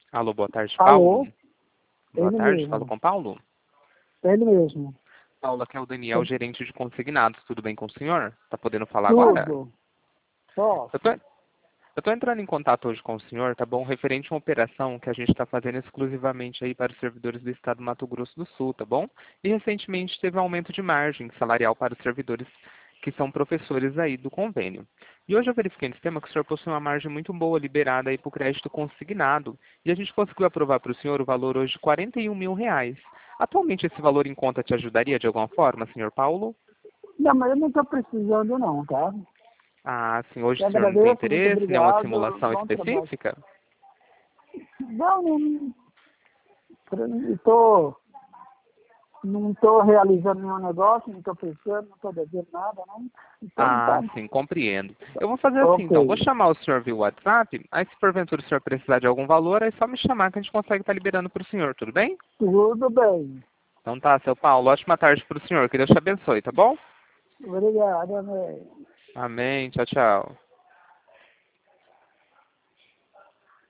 Alô, boa tarde, Alô, Paulo. Boa ele tarde, falo mesmo, com Paulo. ele mesmo. Paulo, aqui é o Daniel, gerente de consignados. Tudo bem com o senhor? Tá podendo falar agora? Tudo, Eu tô, posso. eu tô entrando em contato hoje com o senhor, tá bom? Referente a uma operação que a gente está fazendo exclusivamente aí para os servidores do estado do Mato Grosso do Sul, tá bom? E recentemente teve um aumento de margem salarial para os servidores que são professores aí do convênio. E hoje eu verifiquei no sistema que o senhor possui uma margem muito boa liberada aí para o crédito consignado. E a gente conseguiu aprovar para o senhor o valor hoje de R$ 41.000. Atualmente esse valor em conta te ajudaria de alguma forma, senhor Paulo? Não, mas eu não estou precisando não, tá? Ah, sim, hoje Eu o senhor não tem agradeço, muito interesse em nenhuma obrigado, simulação bom trabalho. específica? Não, não estou realizando nenhum negócio, não estou pensando, não estou devendo nada, não. Então Ah, tá, sim, compreendo. Eu vou fazer assim, então. Vou ok. chamar o senhor via WhatsApp. Aí, se porventura o senhor precisar de algum valor, é só me chamar que a gente consegue estar liberando para o senhor, tudo bem? Tudo bem. Então tá, seu Paulo. Ótima tarde para o senhor. Que Deus te abençoe, tá bom? Obrigado, amém. Amém. Tchau, tchau.